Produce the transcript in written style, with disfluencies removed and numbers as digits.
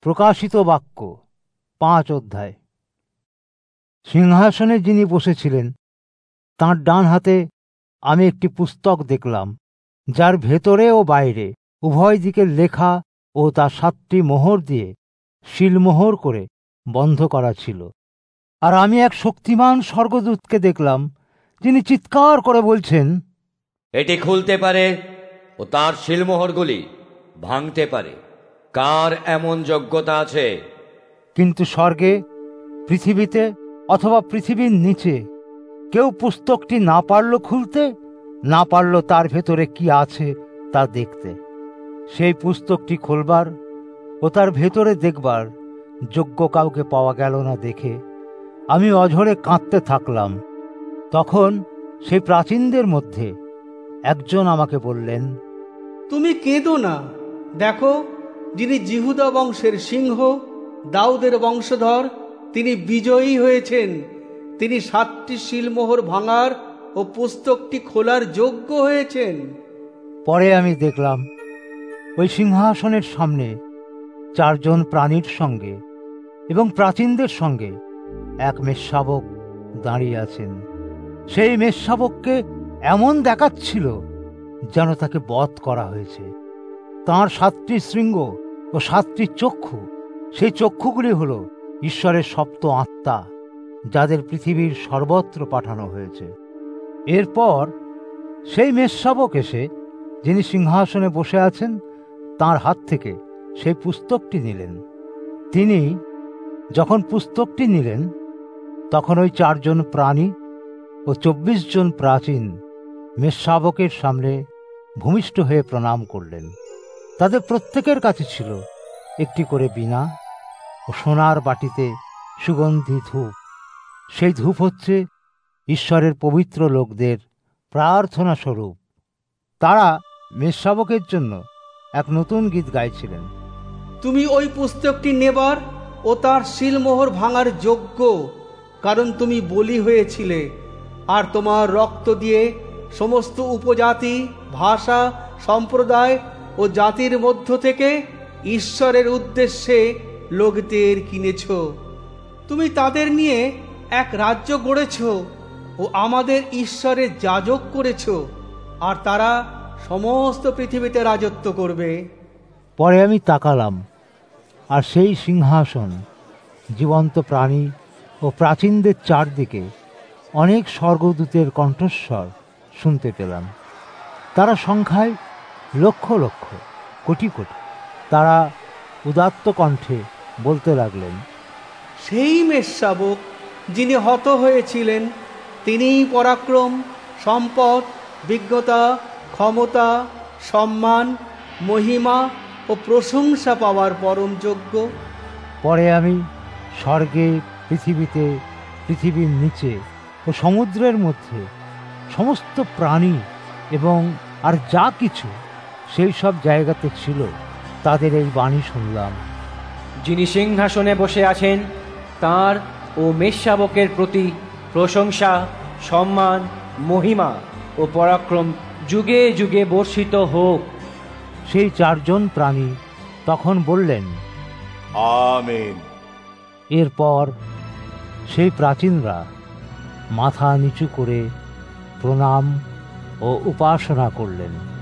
প্রকাশিত বাক্য 5 অধ্যায়। সিংহাসনে যিনি বসেছিলেন তাঁর ডান হাতে আমি একটি পুস্তক দেখলাম, যার ভেতরে ও বাইরে উভয় দিকের লেখা ও তা 7টি মোহর দিয়ে শিলমোহর করে বন্ধ করা ছিল। আর আমি এক শক্তিমান স্বর্গদূতকে দেখলাম, যিনি চিৎকার করে বলছেন, এটি খুলতে পারে ও তার শিলমোহরগুলি ভাঙতে পারে। কার এমন যোগ্যতা আছে? কিন্তু স্বর্গে, পৃথিবীতে অথবা পৃথিবীর নিচে কেউ পুস্তকটি না পারল খুলতে, না পারল তার ভেতরে কি আছে তা দেখতে। সেই পুস্তকটি খোলবার ও তার ভেতরে দেখবার যোগ্য কাউকে পাওয়া গেল না দেখে আমি অঝরে কাঁদতে থাকলাম। তখন সেই প্রাচীনদের মধ্যে একজন আমাকে বললেন, তুমি কেঁদো না। দেখো, যিনি জিহুদা বংশের সিংহ, দাউদের বংশধর, তিনি বিজয়ী হয়েছেন। তিনি 7টি শিলমোহর ভাঙার ও পুস্তকটি খোলার যোগ্য হয়েছেন। পরে আমি দেখলাম ওই সিংহাসনের সামনে 4 জন প্রাণীর সঙ্গে এবং প্রাচীনদের সঙ্গে এক মেষশাবক দাঁড়িয়ে আছেন। সেই মেষশাবককে এমন দেখাচ্ছিল যেন তাকে বধ করা হয়েছে। তাঁর 7টি শৃঙ্গ ও 7টি চক্ষু, সেই চক্ষুগুলি হল ঈশ্বরের সপ্ত আত্মা, যাদের পৃথিবীর সর্বত্র পাঠানো হয়েছে। এরপর সেই মেষশাবক এসে, যিনি সিংহাসনে বসে আছেন, তাঁর হাত থেকে সেই পুস্তকটি নিলেন। তিনি যখন পুস্তকটি নিলেন, তখন ওই 4 জন প্রাণী ও 24 জন প্রাচীন মেষশাবকের সামনে ভূমিষ্ঠ হয়ে প্রণাম করলেন। তাদের প্রত্যেকের কাছে ছিল একটি করে বীণা ও সোনার বাটিতে সুগন্ধি ধূপ। সেই ধূপ হচ্ছে ঈশ্বরের পবিত্র লোকদের প্রার্থনা স্বরূপ। তারা মেষশাবকের জন্য এক নতুন গীত গাইছিলেন। তুমি ওই পুস্তকটি নেবার ও তার শিলমোহর ভাঙার যোগ্য, কারণ তুমি বলি হয়েছিলে, আর তোমার রক্ত দিয়ে সমস্ত উপজাতি, ভাষা, সম্প্রদায় ও জাতির মধ্য থেকে ঈশ্বরের উদ্দেশ্যে লোকদের কিনেছ। তুমি তাদের নিয়ে এক রাজ্য গড়েছ ও আমাদের ঈশ্বরের যাজক করেছ, আর তারা সমস্ত পৃথিবীতে রাজত্ব করবে। পরে আমি তাকালাম, আর সেই সিংহাসন, জীবন্ত প্রাণী ও প্রাচীনদের চারদিকে অনেক স্বর্গদূতের কণ্ঠস্বর শুনতে পেলাম। তারা সংখ্যায় লক্ষ লক্ষ, কোটি কোটি। তারা উদাত্ত কণ্ঠে বলতে লাগলেন, সেই মেষশাবক যিনি হত হয়েছিলেন, তিনিই পরাক্রম, সম্পদ, বিজ্ঞতা, ক্ষমতা, সম্মান, মহিমা ও প্রশংসা পাওয়ার পরম যোগ্য। পরে আমি স্বর্গে, পৃথিবীতে, পৃথিবীর নিচে ও সমুদ্রের মধ্যে সমস্ত প্রাণী এবং আর যা কিছু সেই সব জায়গাতে ছিল, তাদের এই বাণী শুনলাম। যিনি সিংহাসনে বসে আছেন, তাঁর ও মেষশাবকের প্রতি প্রশংসা, সম্মান, মহিমা ও পরাক্রম যুগে যুগে বর্ষিত হোক। সেই 4 জন প্রাণী তখন বললেন, আমেন। এরপর সেই প্রাচীনরা মাথা নিচু করে প্রণাম ও উপাসনা করলেন।